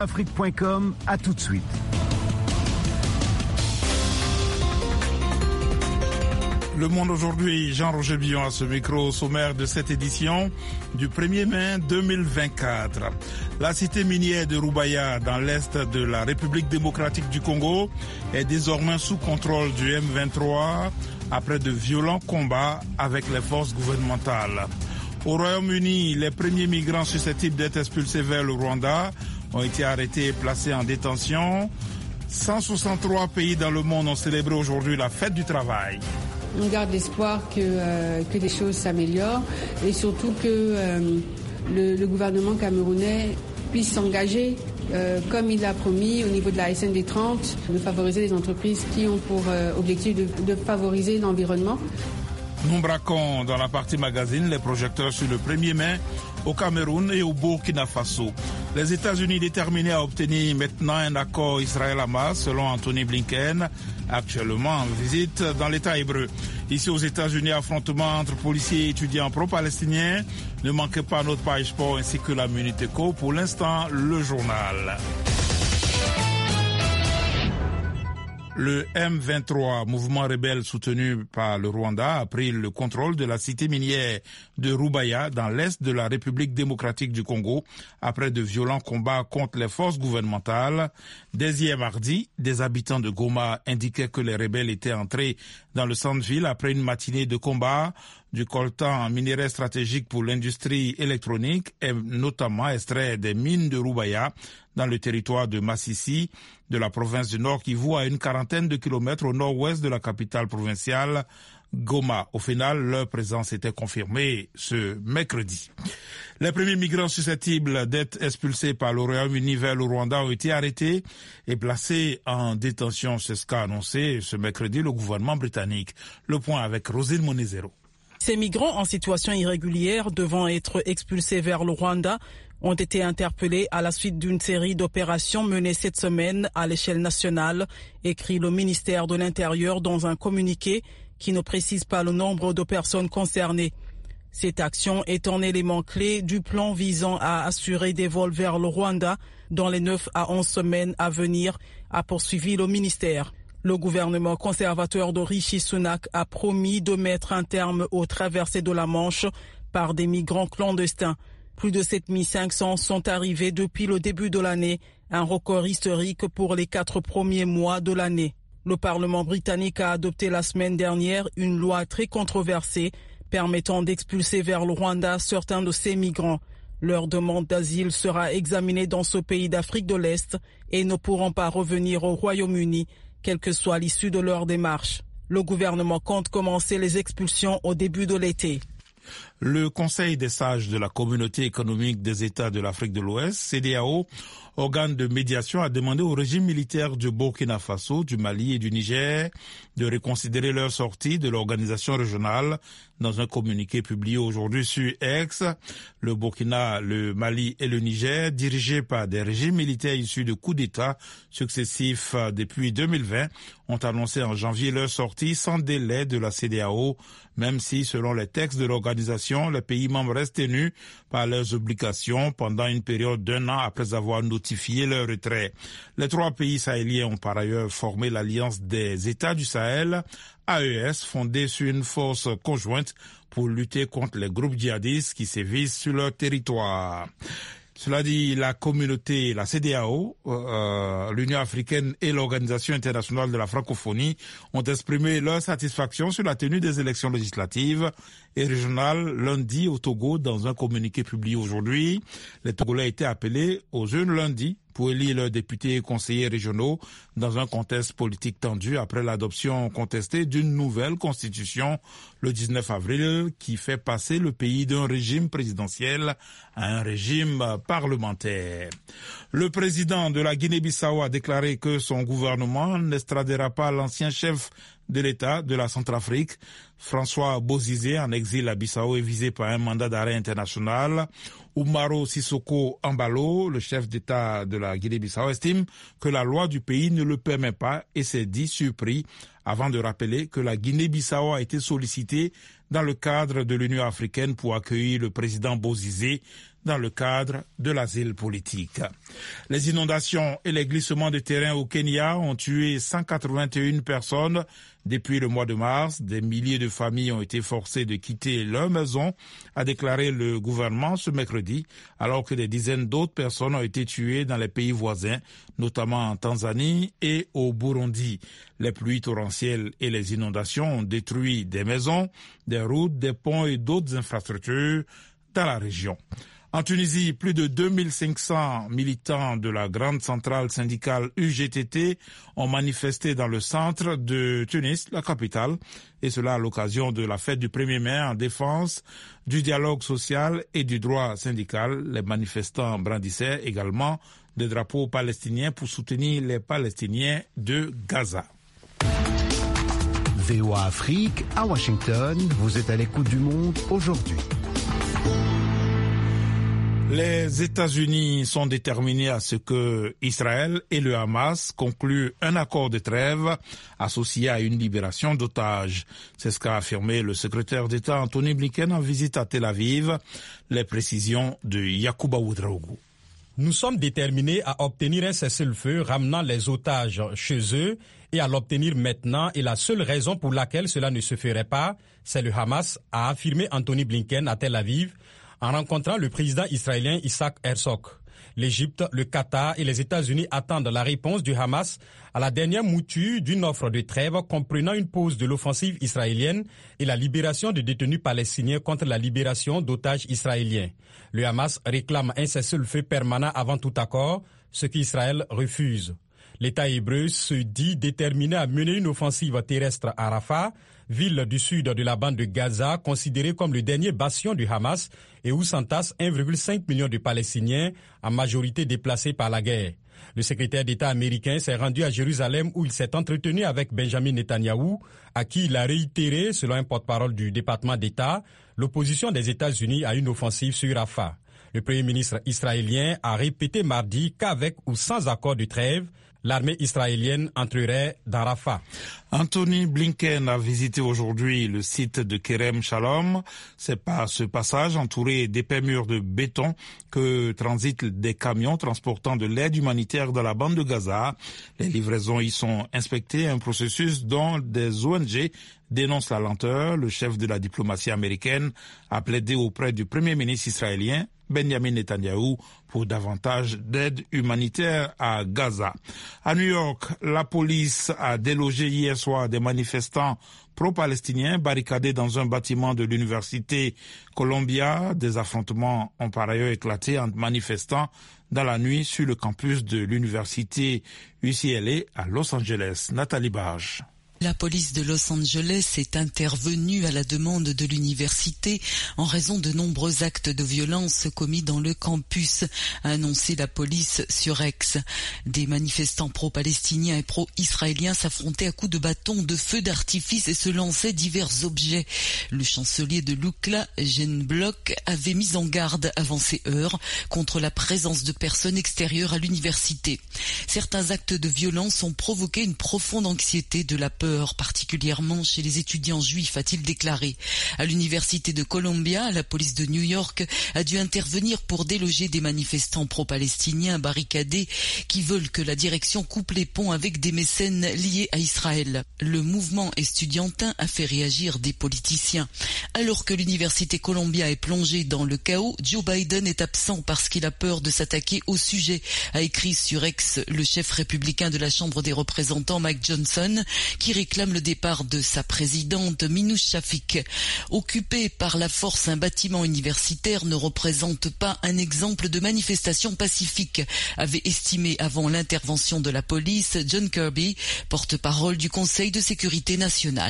Afrique.com, à tout de suite. Le Monde aujourd'hui, Jean-Roger Billon à ce micro, au sommaire de cette édition du 1er mai 2024. La cité minière de Roubaïa, dans l'est de la République démocratique du Congo, est désormais sous contrôle du M23 après de violents combats avec les forces gouvernementales. Au Royaume-Uni, les premiers migrants susceptibles d'être expulsés vers le Rwanda ont été arrêtés et placés en détention. 163 pays dans le monde ont célébré aujourd'hui la fête du travail. On garde l'espoir que les choses s'améliorent et surtout que le gouvernement camerounais puisse s'engager, comme il l'a promis au niveau de la SND 30, de favoriser les entreprises qui ont pour objectif de favoriser l'environnement. Nous braquons dans la partie magazine les projecteurs sur le 1er mai au Cameroun et au Burkina Faso. Les États-Unis déterminés à obtenir maintenant un accord Israël-Hamas selon Anthony Blinken, actuellement en visite dans l'État hébreu. Ici aux États-Unis, affrontement entre policiers et étudiants pro-palestiniens. Ne manquez pas notre page sport ainsi que la Minute Éco. Pour l'instant, le journal. Le M23, mouvement rebelle soutenu par le Rwanda, a pris le contrôle de la cité minière de Roubaïa dans l'est de la République démocratique du Congo après de violents combats contre les forces gouvernementales. Dès hier mardi, des habitants de Goma indiquaient que les rebelles étaient entrés dans le centre-ville après une matinée de combat. Du coltan, minerai stratégique pour l'industrie électronique et notamment extrait des mines de Roubaïa dans le territoire de Massissi, de la province du Nord Kivu, à une quarantaine de kilomètres au nord-ouest de la capitale provinciale, Goma. Au final, leur présence était confirmée ce mercredi. Les premiers migrants susceptibles d'être expulsés par le Royaume-Uni vers le Rwanda ont été arrêtés et placés en détention. C'est ce qu'a annoncé ce mercredi le gouvernement britannique. Le point avec Rosine Monizero. Ces migrants en situation irrégulière devant être expulsés vers le Rwanda ont été interpellés à la suite d'une série d'opérations menées cette semaine à l'échelle nationale, écrit le ministère de l'Intérieur dans un communiqué qui ne précise pas le nombre de personnes concernées. Cette action est un élément clé du plan visant à assurer des vols vers le Rwanda dans les 9 à 11 semaines à venir, a poursuivi le ministère. Le gouvernement conservateur de Rishi Sunak a promis de mettre un terme aux traversées de la Manche par des migrants clandestins. Plus de 7500 sont arrivés depuis le début de l'année, un record historique pour les 4 premiers mois de l'année. Le Parlement britannique a adopté la semaine dernière une loi très controversée permettant d'expulser vers le Rwanda certains de ces migrants. Leur demande d'asile sera examinée dans ce pays d'Afrique de l'Est et ne pourront pas revenir au Royaume-Uni, quelle que soit l'issue de leur démarche. Le gouvernement compte commencer les expulsions au début de l'été. Le Conseil des sages de la Communauté économique des États de l'Afrique de l'Ouest, CEDEAO, organe de médiation, a demandé au régime militaire du Burkina Faso, du Mali et du Niger de reconsidérer leur sortie de l'organisation régionale. Dans un communiqué publié aujourd'hui sur X, le Burkina, le Mali et le Niger, dirigés par des régimes militaires issus de coups d'État successifs depuis 2020, ont annoncé en janvier leur sortie sans délai de la CEDEAO, même si, selon les textes de l'organisation, les pays membres restent tenus par leurs obligations pendant une période d'1 an après avoir notifié leur retrait. Les 3 pays sahéliens ont par ailleurs formé l'Alliance des États du Sahel, AES, fondée sur une force conjointe pour lutter contre les groupes djihadistes qui sévissent sur leur territoire. Cela dit, la communauté, la CEDEAO, l'Union africaine et l'Organisation internationale de la francophonie ont exprimé leur satisfaction sur la tenue des élections législatives et régionales lundi au Togo dans un communiqué publié aujourd'hui. Les Togolais étaient appelés aux urnes lundi pour élire leurs députés et conseillers régionaux dans un contexte politique tendu après l'adoption contestée d'une nouvelle constitution le 19 avril qui fait passer le pays d'un régime présidentiel à un régime parlementaire. Le président de la Guinée-Bissau a déclaré que son gouvernement n'extradera pas l'ancien chef de l'État de la Centrafrique. François Bozizé, en exil à Bissau, est visé par un mandat d'arrêt international. Umaro Sissoko Embalo, le chef d'État de la Guinée-Bissau, estime que la loi du pays ne le permet pas et s'est dit surpris avant de rappeler que la Guinée-Bissau a été sollicitée dans le cadre de l'Union africaine pour accueillir le président Bozizé dans le cadre de l'asile politique. Les inondations et les glissements de terrain au Kenya ont tué 181 personnes depuis le mois de mars. Des milliers de familles ont été forcées de quitter leur maison, a déclaré le gouvernement ce mercredi, alors que des dizaines d'autres personnes ont été tuées dans les pays voisins, notamment en Tanzanie et au Burundi. Les pluies torrentielles et les inondations ont détruit des maisons, des routes, des ponts et d'autres infrastructures dans la région. En Tunisie, plus de 2500 militants de la grande centrale syndicale UGTT ont manifesté dans le centre de Tunis, la capitale, et cela à l'occasion de la fête du 1er mai en défense du dialogue social et du droit syndical. Les manifestants brandissaient également des drapeaux palestiniens pour soutenir les Palestiniens de Gaza. VOA Afrique, à Washington, vous êtes à l'écoute du monde aujourd'hui. Les États-Unis sont déterminés à ce que Israël et le Hamas concluent un accord de trêve associé à une libération d'otages. C'est ce qu'a affirmé le secrétaire d'État Anthony Blinken en visite à Tel Aviv. Les précisions de Yacouba Ouedraogo. Nous sommes déterminés à obtenir un cessez-le-feu ramenant les otages chez eux et à l'obtenir maintenant, et la seule raison pour laquelle cela ne se ferait pas, c'est le Hamas, a affirmé Anthony Blinken à Tel Aviv en rencontrant le président israélien Isaac Herzog. L'Égypte, le Qatar et les États-Unis attendent la réponse du Hamas à la dernière mouture d'une offre de trêve comprenant une pause de l'offensive israélienne et la libération de détenus palestiniens contre la libération d'otages israéliens. Le Hamas réclame un cessez-le-feu permanent avant tout accord, ce qu'Israël refuse. L'État hébreu se dit déterminé à mener une offensive terrestre à Rafah, ville du sud de la bande de Gaza, considérée comme le dernier bastion du Hamas et où s'entassent 1,5 million de Palestiniens, en majorité déplacés par la guerre. Le secrétaire d'État américain s'est rendu à Jérusalem où il s'est entretenu avec Benjamin Netanyahou, à qui il a réitéré, selon un porte-parole du département d'État, l'opposition des États-Unis à une offensive sur Rafah. Le Premier ministre israélien a répété mardi qu'avec ou sans accord de trêve, l'armée israélienne entrerait dans Rafah. Anthony Blinken a visité aujourd'hui le site de Kerem Shalom. C'est par ce passage entouré d'épais murs de béton que transitent des camions transportant de l'aide humanitaire dans la bande de Gaza. Les livraisons y sont inspectées, un processus dont des ONG dénoncent la lenteur. Le chef de la diplomatie américaine a plaidé auprès du Premier ministre israélien Benjamin Netanyahou pour davantage d'aide humanitaire à Gaza. À New York, la police a délogé hier soir des manifestants pro-palestiniens barricadés dans un bâtiment de l'université Columbia. Des affrontements ont par ailleurs éclaté entre manifestants dans la nuit sur le campus de l'université UCLA à Los Angeles. Nathalie Barge. La police de Los Angeles est intervenue à la demande de l'université en raison de nombreux actes de violence commis dans le campus, a annoncé la police sur X. Des manifestants pro-palestiniens et pro-israéliens s'affrontaient à coups de bâtons, de feux d'artifice et se lançaient divers objets. Le chancelier de l'UCLA, Gene Block, avait mis en garde avant ces heures contre la présence de personnes extérieures à l'université. Certains actes de violence ont provoqué une profonde anxiété de la peur, particulièrement chez les étudiants juifs, a-t-il déclaré. À l'université de Columbia, la police de New York a dû intervenir pour déloger des manifestants pro-palestiniens barricadés qui veulent que la direction coupe les ponts avec des mécènes liés à Israël. Le mouvement estudiantin a fait réagir des politiciens. Alors que l'université Columbia est plongée dans le chaos, Joe Biden est absent parce qu'il a peur de s'attaquer au sujet, a écrit sur X le chef républicain de la Chambre des représentants Mike Johnson, qui réclame le départ de sa présidente Minouche Shafik. Occupé par la force, un bâtiment universitaire ne représente pas un exemple de manifestation pacifique, avait estimé avant l'intervention de la police John Kirby, porte-parole du Conseil de sécurité nationale.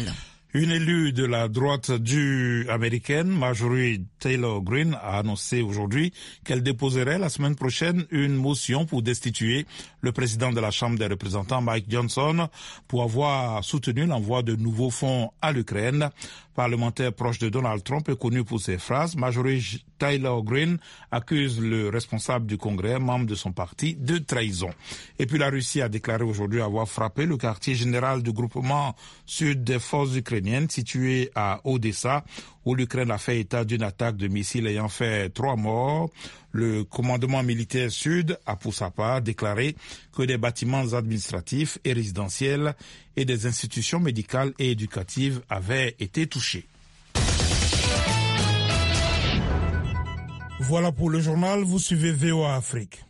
Une élue de la droite américaine, Marjorie Taylor Greene, a annoncé aujourd'hui qu'elle déposerait la semaine prochaine une motion pour destituer le président de la Chambre des représentants, Mike Johnson, pour avoir soutenu l'envoi de nouveaux fonds à l'Ukraine. Parlementaire proche de Donald Trump et connu pour ses phrases, Marjorie Taylor Greene accuse le responsable du Congrès, membre de son parti, de trahison. Et puis la Russie a déclaré aujourd'hui avoir frappé le quartier général du groupement sud des forces ukrainiennes situé à Odessa, où l'Ukraine a fait état d'une attaque de missiles ayant fait 3 morts. Le commandement militaire sud a pour sa part déclaré que des bâtiments administratifs et résidentiels et des institutions médicales et éducatives avaient été touchés. Voilà pour le journal, vous suivez VOA Afrique.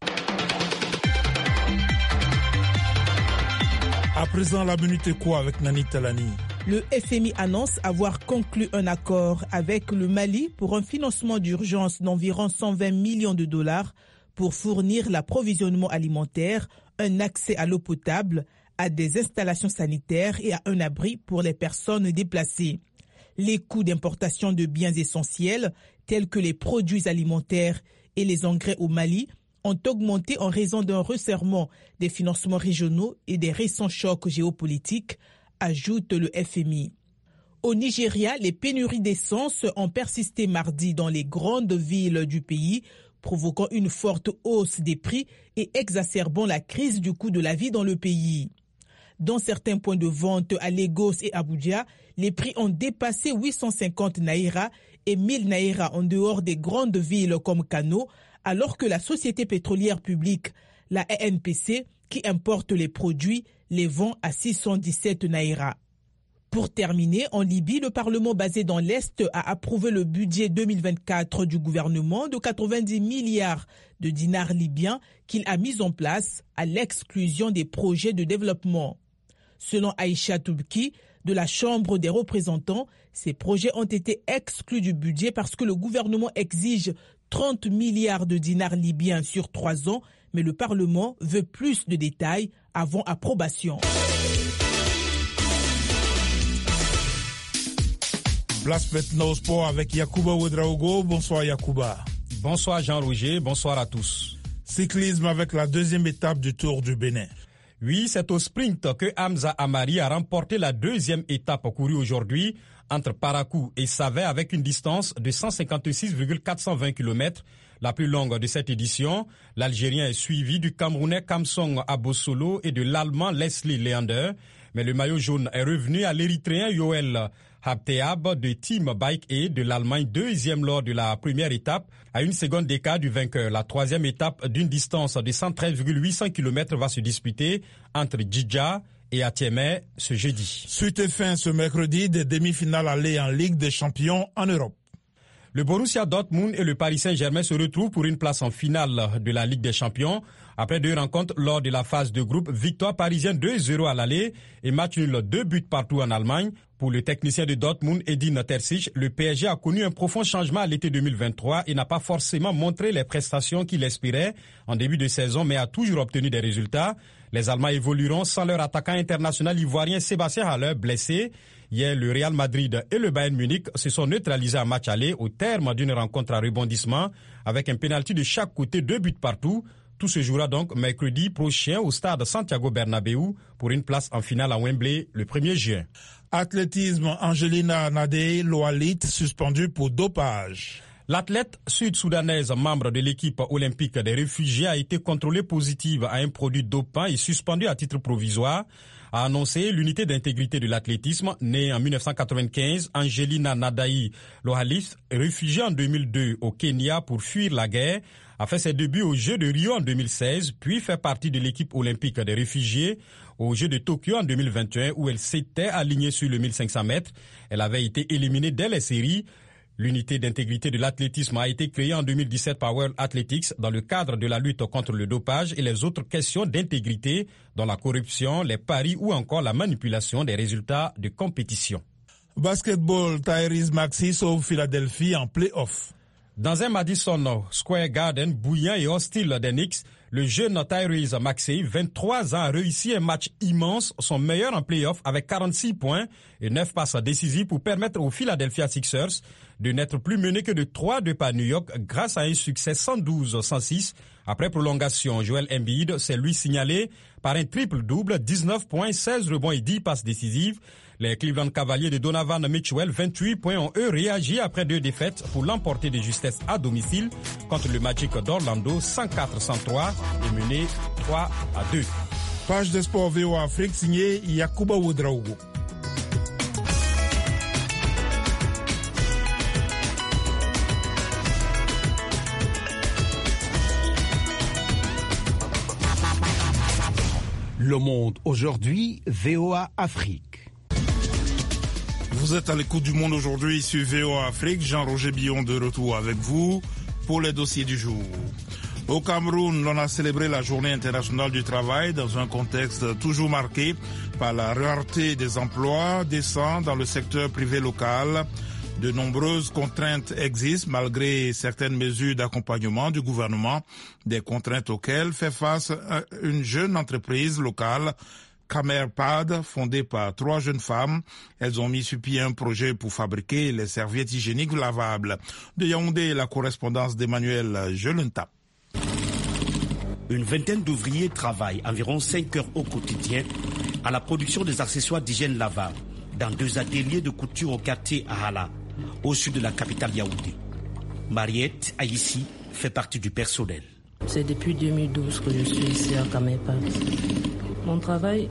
À présent, la minute est quoi avec Nani Talani? Le FMI annonce avoir conclu un accord avec le Mali pour un financement d'urgence d'environ 120 millions de dollars pour fournir l'approvisionnement alimentaire, un accès à l'eau potable, à des installations sanitaires et à un abri pour les personnes déplacées. Les coûts d'importation de biens essentiels, tels que les produits alimentaires et les engrais au Mali, ont augmenté en raison d'un resserrement des financements régionaux et des récents chocs géopolitiques, ajoute le FMI. Au Nigeria, les pénuries d'essence ont persisté mardi dans les grandes villes du pays, provoquant une forte hausse des prix et exacerbant la crise du coût de la vie dans le pays. Dans certains points de vente à Lagos et Abuja, les prix ont dépassé 850 naira et 1000 naira en dehors des grandes villes comme Kano, alors que la société pétrolière publique, la ENPC, qui importe les produits, les vend à 617 naira. Pour terminer, en Libye, le Parlement basé dans l'Est a approuvé le budget 2024 du gouvernement de 90 milliards de dinars libyens qu'il a mis en place à l'exclusion des projets de développement. Selon Aïcha Toubki, de la Chambre des représentants, ces projets ont été exclus du budget parce que le gouvernement exige 30 milliards de dinars libyens sur 3 ans, mais le Parlement veut plus de détails avant approbation. Place maintenant au sport avec Yacouba Ouedraogo. Bonsoir Yacouba. Bonsoir Jean-Roger, bonsoir à tous. Cyclisme avec la deuxième étape du Tour du Bénin. Oui, c'est au sprint que Hamza Amari a remporté la deuxième étape courue aujourd'hui entre Parakou et Savet avec une distance de 156,420 km, la plus longue de cette édition. L'Algérien est suivi du Camerounais Kamsong Abosolo et de l'Allemand Leslie Leander. Mais le maillot jaune est revenu à l'Érythréen Yoel Habteab de Team Bike et de l'Allemagne, deuxième lors de la première étape, à une seconde d'écart du vainqueur. La troisième étape d'une distance de 113,800 km va se disputer entre Djidja et Atiémé ce jeudi. Suite et fin ce mercredi des demi-finales allées en Ligue des Champions en Europe. Le Borussia Dortmund et le Paris Saint-Germain se retrouvent pour une place en finale de la Ligue des Champions. Après 2 rencontres lors de la phase de groupe, victoire parisienne 2-0 à l'aller et match nul 2 buts partout en Allemagne. Pour le technicien de Dortmund, Edin Terzic, le PSG a connu un profond changement à l'été 2023 et n'a pas forcément montré les prestations qu'il espérait en début de saison, mais a toujours obtenu des résultats. Les Allemands évolueront sans leur attaquant international ivoirien Sébastien Haller blessé. Hier, le Real Madrid et le Bayern Munich se sont neutralisés en match aller au terme d'une rencontre à rebondissement avec un pénalty de chaque côté, 2 buts partout. Tout se jouera donc mercredi prochain au stade Santiago Bernabéu pour une place en finale à Wembley le 1er juin. Athlétisme, Angelina Nadei Loalit suspendue pour dopage. L'athlète sud-soudanaise, membre de l'équipe olympique des réfugiés, a été contrôlée positive à un produit dopant et suspendue à titre provisoire, a annoncé l'unité d'intégrité de l'athlétisme. Née en 1995, Angelina Nadei Loalit, réfugiée en 2002 au Kenya pour fuir la guerre, a fait ses débuts aux Jeux de Rio en 2016, puis fait partie de l'équipe olympique des réfugiés aux Jeux de Tokyo en 2021 où elle s'était alignée sur le 1500 mètres. Elle avait été éliminée dès les séries. L'unité d'intégrité de l'athlétisme a été créée en 2017 par World Athletics dans le cadre de la lutte contre le dopage et les autres questions d'intégrité dont la corruption, les paris ou encore la manipulation des résultats de compétition. Basketball, Tyrese Maxey sauve Philadelphie en play-off. Dans un Madison Square Garden bouillant et hostile des Knicks, le jeune Tyrese Maxey, 23 ans, a réussi un match immense, son meilleur en play-off avec 46 points et 9 passes décisives pour permettre aux Philadelphia Sixers de n'être plus menés que de 3-2 par New York grâce à un succès 112-106. Après prolongation, Joel Embiid s'est lui signalé par un triple-double, 19 points, 16 rebonds et 10 passes décisives. Les Cleveland Cavaliers de Donovan Mitchell, 28 points, ont eux réagi après 2 défaites pour l'emporter de justesse à domicile contre le Magic d'Orlando, 104-103 et mené 3-2. Page de sport VOA Afrique signée Yakuba Ouedraogo. Le Monde aujourd'hui, VOA Afrique. Vous êtes à l'écoute du Monde aujourd'hui sur VOA Afrique. Jean-Roger Billon de retour avec vous pour les dossiers du jour. Au Cameroun, l'on a célébré la Journée internationale du travail dans un contexte toujours marqué par la rareté des emplois décents dans le secteur privé local. De nombreuses contraintes existent malgré certaines mesures d'accompagnement du gouvernement, des contraintes auxquelles fait face une jeune entreprise locale, Camerpad, fondée par 3 jeunes femmes. Elles ont mis sur pied un projet pour fabriquer les serviettes hygiéniques lavables. De Yaoundé, la correspondance d'Emmanuel Jelenta. Une vingtaine d'ouvriers travaillent environ 5 heures au quotidien à la production des accessoires d'hygiène lavables dans 2 ateliers de couture au quartier Ahala, au sud de la capitale Yaoundé. Mariette Aïssi fait partie du personnel. C'est depuis 2012 que je suis ici à Camerpad. Mon travail,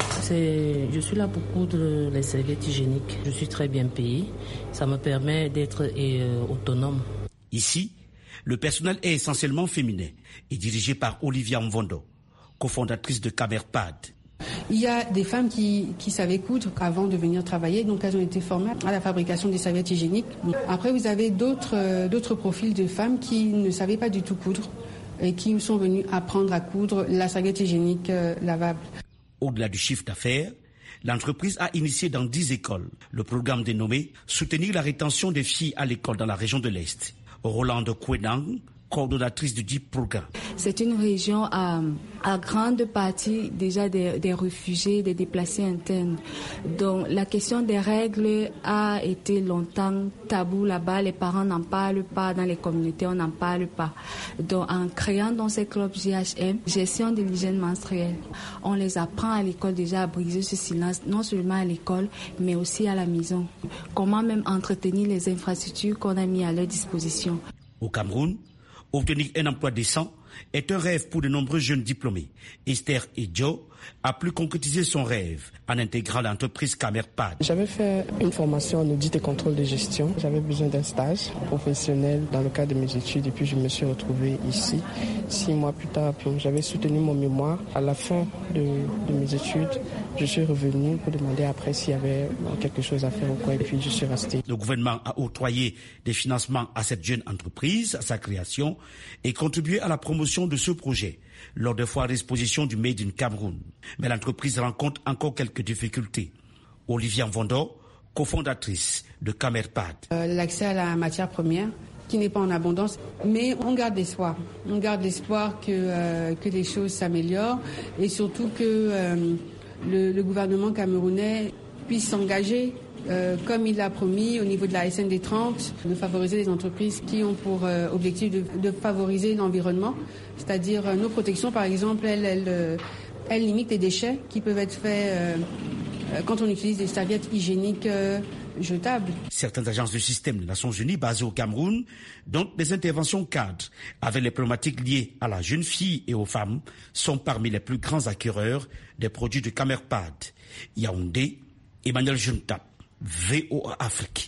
je suis là pour coudre les serviettes hygiéniques. Je suis très bien payé. Ça me permet d'être autonome. Ici, le personnel est essentiellement féminin et dirigé par Olivia Mvondo, cofondatrice de Camerpad. Il y a des femmes qui savaient coudre avant de venir travailler, donc elles ont été formées à la fabrication des serviettes hygiéniques. Après, vous avez d'autres profils de femmes qui ne savaient pas du tout coudre et qui sont venues apprendre à coudre la serviette hygiénique lavable. Au-delà du chiffre d'affaires, l'entreprise a initié dans 10 écoles le programme dénommé « Soutenir la rétention des filles à l'école dans la région de l'Est ». Rolande Kwenang, coordonnatrice du dit programme. C'est une région à grande partie déjà des réfugiés, des déplacés internes. Donc la question des règles a été longtemps tabou là-bas. Les parents n'en parlent pas, dans les communautés on n'en parle pas. Donc en créant dans ces clubs JHM, gestion de l'hygiène menstruelle, on les apprend à l'école déjà à briser ce silence, non seulement à l'école, mais aussi à la maison. Comment même entretenir les infrastructures qu'on a mis à leur disposition. Au Cameroun, obtenir un emploi décent est un rêve pour de nombreux jeunes diplômés. Esther Edjo a pu concrétiser son rêve en intégrant l'entreprise Camerpad. J'avais fait une formation en audit et contrôle de gestion. J'avais besoin d'un stage professionnel dans le cadre de mes études et puis je me suis retrouvée ici. 6 mois plus tard, j'avais soutenu mon mémoire. À la fin de mes études, je suis revenue pour demander après s'il y avait quelque chose à faire ou quoi et puis je suis restée. Le gouvernement a octroyé des financements à cette jeune entreprise, à sa création et contribué à la promotion de ce projet lors des foires d'exposition du Made in Cameroun. Mais l'entreprise rencontre encore quelques difficultés. Olivia Mvondo, cofondatrice de Camerpad. L'accès à la matière première qui n'est pas en abondance, mais on garde l'espoir. On garde l'espoir que les choses s'améliorent et surtout que le gouvernement camerounais puisse s'engager comme il l'a promis au niveau de la SND 30, de favoriser les entreprises qui ont pour objectif de favoriser l'environnement, c'est-à-dire nos protections par exemple, elles limitent les déchets qui peuvent être faits quand on utilise des serviettes hygiéniques jetables. Certaines agences du système des Nations Unies basées au Cameroun, dont des interventions cadres avec les problématiques liées à la jeune fille et aux femmes, sont parmi les plus grands acquéreurs des produits de Camerpad. Yaoundé, Emmanuel Jelenta, VOA Afrique.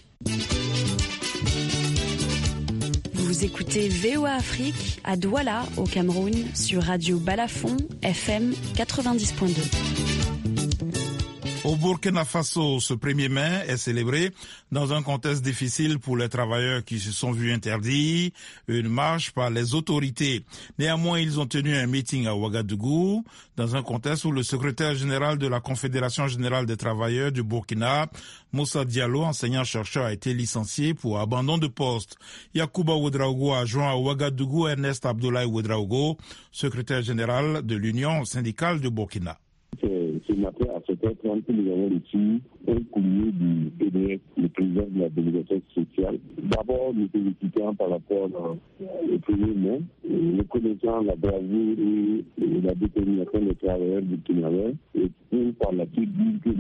Vous écoutez VOA Afrique à Douala, au Cameroun, sur Radio Balafon, FM 90.2. Au Burkina Faso, ce 1er mai est célébré dans un contexte difficile pour les travailleurs qui se sont vus interdire une marche par les autorités. Néanmoins, ils ont tenu un meeting à Ouagadougou dans un contexte où le secrétaire général de la Confédération générale des travailleurs du Burkina, Moussa Diallo, enseignant-chercheur, a été licencié pour abandon de poste. Yacouba Ouedraogo a joint à Ouagadougou Ernest Abdoulaye Ouedraogo, secrétaire général de l'Union syndicale du Burkina. Ce matin, à 7h30, nous avons reçu un courrier du PDF, le président de la délégation sociale. D'abord, nous félicitons par rapport au 1er mai, reconnaissant la bravoure et la détermination des travailleurs burkinabés, et pour par la suite dire que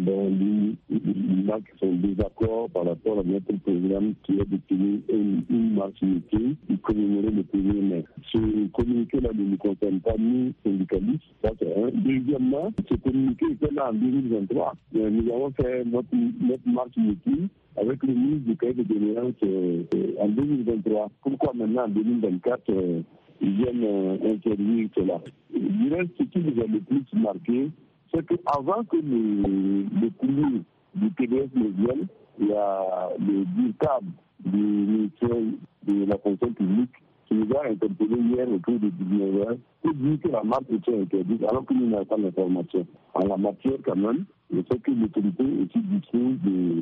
ils marquent son désaccord par rapport à notre programme qui est de tenir une marche unité et commémorer le 1er mai. Ce communiqué-là ne nous concerne pas nous, syndicalistes, ça c'est un. Deuxièmement, ce communiqué était là en 2023. Nous avons fait notre marche unité avec le ministre du cahier de doléances en 2023. Pourquoi maintenant en 2024 ils viennent interdire cela? Je dirais ce qui nous a le plus marqué, c'est qu'avant que le courrier du PDF ne vienne, il y a le DIRCAB du ministère de la fonction publique qui nous a interpellé hier autour de 19h pour dire que la marche était interdite alors que nous n'avons pas d'information. En la matière, quand même, je sais que l'autorité aussi dispose de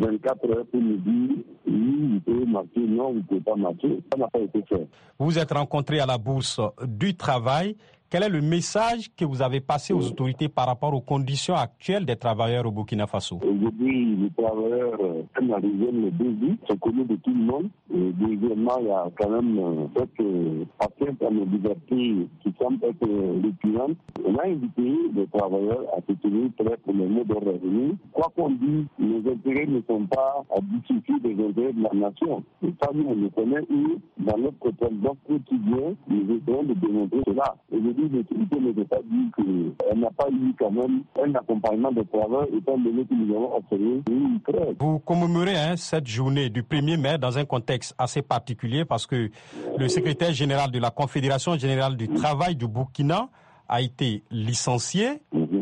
24 heures pour nous dire oui, vous pouvez marcher, non, vous ne pouvez pas marcher. Ça n'a pas été fait. Vous vous êtes rencontrés à la Bourse du Travail. Quel est le message que vous avez passé aux autorités par rapport aux conditions actuelles des travailleurs au Burkina Faso? Aujourd'hui, les travailleurs, comme la région le début, c'est connu de tout le monde. Et deuxièmement, il y a quand même cette atteinte à nos libertés qui semble être récurrente. On a invité les travailleurs à se tenir prêts pour les mots de revenus. Quoi qu'on dise, nos intérêts ne sont pas à discuter des intérêts de la nation. Et ça, nous, on le connaît, et dans notre quotidien, nous essayons de démontrer cela. L'autorité ne veut pas dire qu'elle n'a pas eu quand même un accompagnement de travail étant donné que nous avons observé une trêve. Vous commémorez cette journée du 1er mai dans un contexte assez particulier parce que le secrétaire général de la Confédération générale du travail du Burkina a été licencié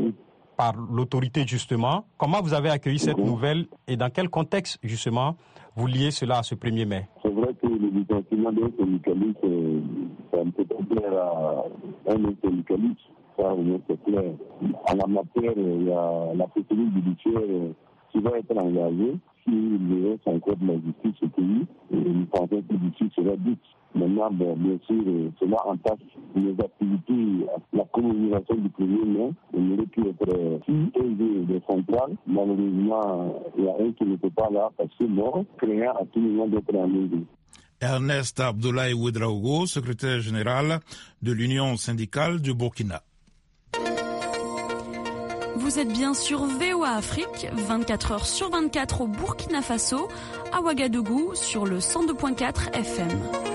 par l'autorité justement. Comment vous avez accueilli cette nouvelle et dans quel contexte justement vous liez cela à ce 1er mai? C'est vrai que le licenciement d'un syndicaliste, ça ne peut pas plaire à un syndicaliste, ça c'est clair. En la matière, il y a la procédure judiciaire qui va être engagée. S'il reste encore de la justice au pays, nous pensons que justice sera dite. Maintenant, bien sûr, cela entache nos activités, la commémoration du 1er mai. On aurait pu être plus élevé des centrales. Malheureusement, il y a un qui n'était pas là parce que mort, créant à tout moment d'être en élevé. Ernest Abdoulaye Ouedraogo, secrétaire général de l'Union syndicale du Burkina. Vous êtes bien sur VOA Afrique, 24 heures sur 24 au Burkina Faso, à Ouagadougou sur le 102.4 FM.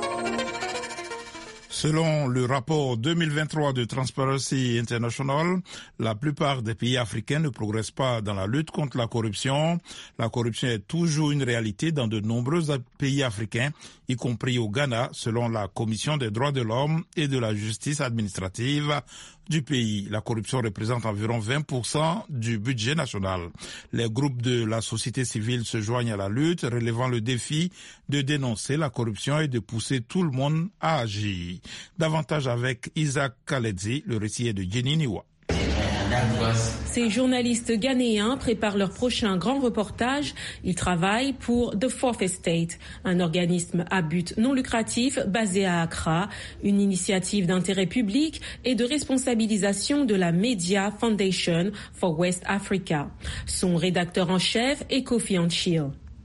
Selon le rapport 2023 de Transparency International, la plupart des pays africains ne progressent pas dans la lutte contre la corruption. La corruption est toujours une réalité dans de nombreux pays africains, y compris au Ghana, selon la Commission des droits de l'homme et de la justice administrative du pays. La corruption représente environ 20% du budget national. Les groupes de la société civile se joignent à la lutte, relevant le défi de dénoncer la corruption et de pousser tout le monde à agir. Davantage avec Isaac Kaledzi, le récit est de Jenny Niwa. Ces journalistes ghanéens préparent leur prochain grand reportage. Ils travaillent pour The Fourth Estate, un organisme à but non lucratif basé à Accra, une initiative d'intérêt public et de responsabilisation de la Media Foundation for West Africa. Son rédacteur en chef est Kofi Anchil.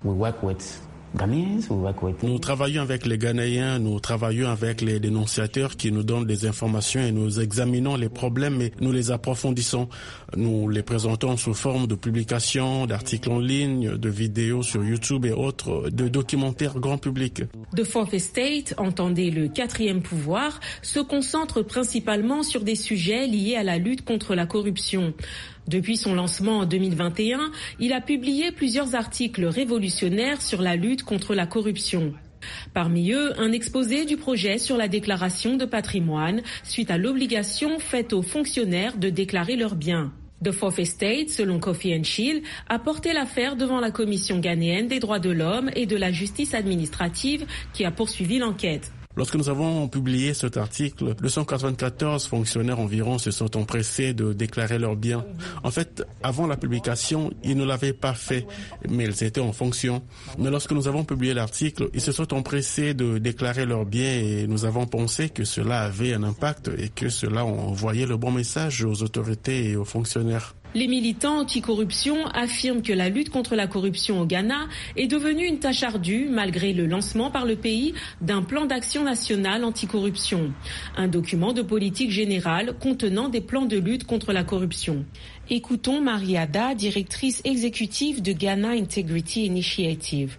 Nous travaillons avec les Ghanéens, nous travaillons avec les dénonciateurs qui nous donnent des informations et nous examinons les problèmes et nous les approfondissons. Nous les présentons sous forme de publications, d'articles en ligne, de vidéos sur YouTube et autres, de documentaires grand public. The Fourth Estate, entendez le quatrième pouvoir, se concentre principalement sur des sujets liés à la lutte contre la corruption. Depuis son lancement en 2021, il a publié plusieurs articles révolutionnaires sur la lutte contre la corruption. Parmi eux, un exposé du projet sur la déclaration de patrimoine suite à l'obligation faite aux fonctionnaires de déclarer leurs biens. The Fourth Estate, selon Kofi Nchil, a porté l'affaire devant la Commission ghanéenne des droits de l'homme et de la justice administrative qui a poursuivi l'enquête. Lorsque nous avons publié cet article, 294 fonctionnaires environ se sont empressés de déclarer leurs biens. En fait, avant la publication, ils ne l'avaient pas fait, mais ils étaient en fonction. Mais lorsque nous avons publié l'article, ils se sont empressés de déclarer leurs biens et nous avons pensé que cela avait un impact et que cela envoyait le bon message aux autorités et aux fonctionnaires. Les militants anticorruption affirment que la lutte contre la corruption au Ghana est devenue une tâche ardue malgré le lancement par le pays d'un plan d'action national anticorruption, un document de politique générale contenant des plans de lutte contre la corruption. Écoutons Mariada, directrice exécutive de Ghana Integrity Initiative.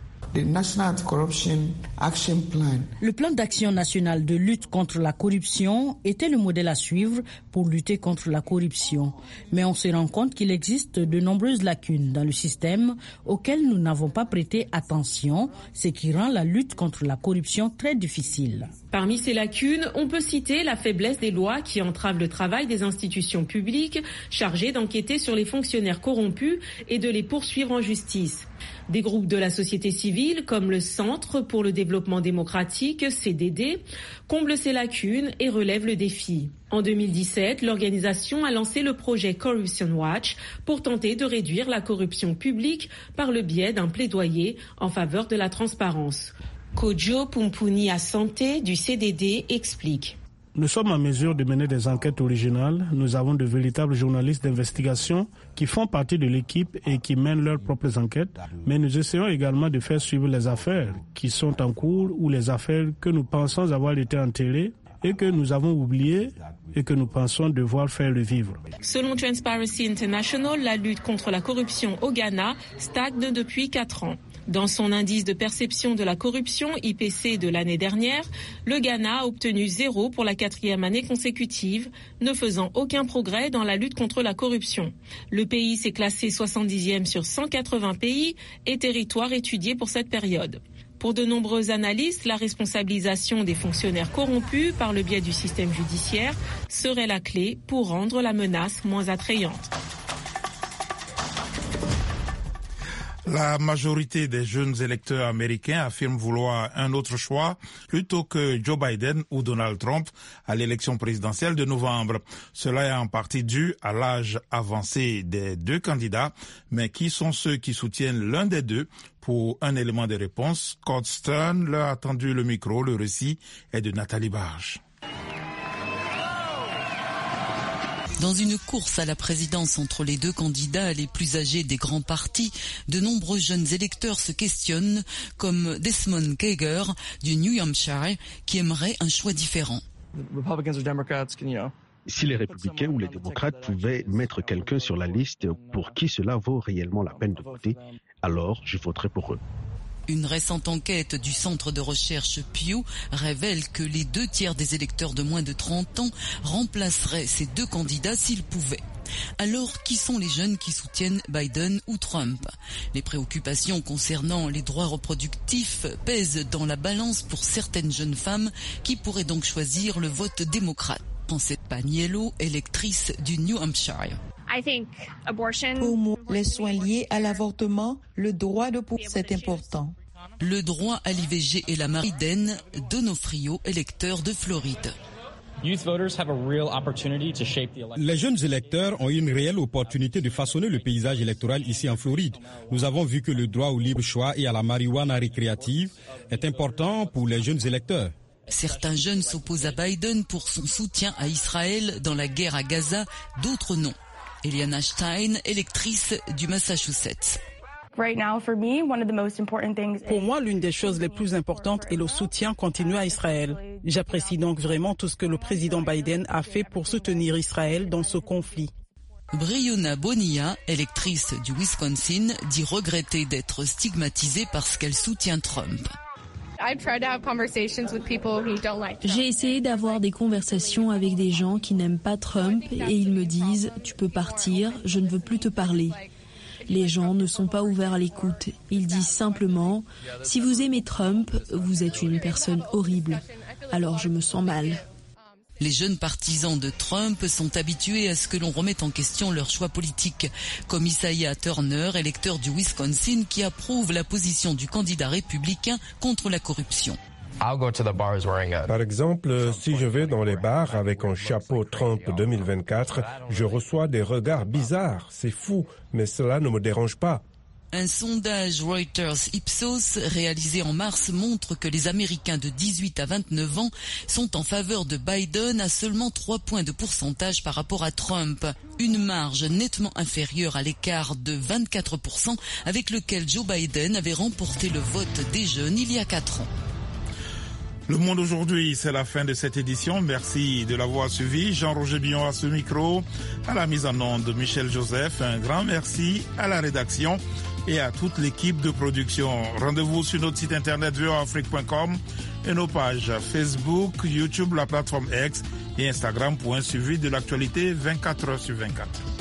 Le plan d'action national de lutte contre la corruption était le modèle à suivre pour lutter contre la corruption. Mais on se rend compte qu'il existe de nombreuses lacunes dans le système auxquelles nous n'avons pas prêté attention, ce qui rend la lutte contre la corruption très difficile. Parmi ces lacunes, on peut citer la faiblesse des lois qui entravent le travail des institutions publiques chargées d'enquêter sur les fonctionnaires corrompus et de les poursuivre en justice. Des groupes de la société civile, comme le Centre pour le développement démocratique, CDD, comblent ces lacunes et relèvent le défi. En 2017, l'organisation a lancé le projet Corruption Watch pour tenter de réduire la corruption publique par le biais d'un plaidoyer en faveur de la transparence. Kojo Pumpuni Asante du CDD explique. Nous sommes en mesure de mener des enquêtes originales. Nous avons de véritables journalistes d'investigation qui font partie de l'équipe et qui mènent leurs propres enquêtes. Mais nous essayons également de faire suivre les affaires qui sont en cours ou les affaires que nous pensons avoir été enterrées et que nous avons oubliées et que nous pensons devoir faire revivre. Selon Transparency International, la lutte contre la corruption au Ghana stagne depuis 4 ans. Dans son indice de perception de la corruption, IPC, de l'année dernière, le Ghana a obtenu 0 pour la 4e année consécutive, ne faisant aucun progrès dans la lutte contre la corruption. Le pays s'est classé 70e sur 180 pays et territoires étudiés pour cette période. Pour de nombreux analystes, la responsabilisation des fonctionnaires corrompus par le biais du système judiciaire serait la clé pour rendre la menace moins attrayante. La majorité des jeunes électeurs américains affirment vouloir un autre choix plutôt que Joe Biden ou Donald Trump à l'élection présidentielle de novembre. Cela est en partie dû à l'âge avancé des deux candidats, mais qui sont ceux qui soutiennent l'un des deux? Pour un élément de réponse, Scott Stern leur a tendu le micro. Le récit est de Nathalie Barge. Dans une course à la présidence entre les deux candidats les plus âgés des grands partis, de nombreux jeunes électeurs se questionnent, comme Desmond Kager du New Hampshire, qui aimerait un choix différent. Si les républicains ou les démocrates pouvaient mettre quelqu'un sur la liste pour qui cela vaut réellement la peine de voter, alors je voterai pour eux. Une récente enquête du centre de recherche Pew révèle que les 2/3 des électeurs de moins de 30 ans remplaceraient ces deux candidats s'ils pouvaient. Alors, qui sont les jeunes qui soutiennent Biden ou Trump? Les préoccupations concernant les droits reproductifs pèsent dans la balance pour certaines jeunes femmes qui pourraient donc choisir le vote démocrate. Francette Paniello, électrice du New Hampshire. Pour moi, les soins liés à l'avortement, le droit de pouvoir, c'est important. Le droit à l'IVG est la Mariden Donofrio, électeur de Floride. Les jeunes électeurs ont une réelle opportunité de façonner le paysage électoral ici en Floride. Nous avons vu que le droit au libre choix et à la marijuana récréative est important pour les jeunes électeurs. Certains jeunes s'opposent à Biden pour son soutien à Israël dans la guerre à Gaza, d'autres non. Eliana Stein, électrice du Massachusetts. Pour moi, l'une des choses les plus importantes est le soutien continu à Israël. J'apprécie donc vraiment tout ce que le président Biden a fait pour soutenir Israël dans ce conflit. Brianna Bonilla, électrice du Wisconsin, dit regretter d'être stigmatisée parce qu'elle soutient Trump. J'ai essayé d'avoir des conversations avec des gens qui n'aiment pas Trump et ils me disent « Tu peux partir, je ne veux plus te parler ». Les gens ne sont pas ouverts à l'écoute. Ils disent simplement « Si vous aimez Trump, vous êtes une personne horrible ». Alors je me sens mal. Les jeunes partisans de Trump sont habitués à ce que l'on remette en question leurs choix politiques, comme Isaiah Turner, électeur du Wisconsin, qui approuve la position du candidat républicain contre la corruption. Par exemple, si je vais dans les bars avec un chapeau Trump 2024, je reçois des regards bizarres. C'est fou, mais cela ne me dérange pas. Un sondage Reuters Ipsos réalisé en mars montre que les Américains de 18 à 29 ans sont en faveur de Biden à seulement 3 points de pourcentage par rapport à Trump. Une marge nettement inférieure à l'écart de 24% avec lequel Joe Biden avait remporté le vote des jeunes il y a 4 ans. Le Monde aujourd'hui, c'est la fin de cette édition. Merci de l'avoir suivi. Jean-Roger Billon à ce micro, à la mise en onde de Michel Joseph. Un grand merci à la rédaction et à toute l'équipe de production. Rendez-vous sur notre site internet voaafrique.com et nos pages Facebook, YouTube, la plateforme X et Instagram pour un suivi de l'actualité 24 heures sur 24.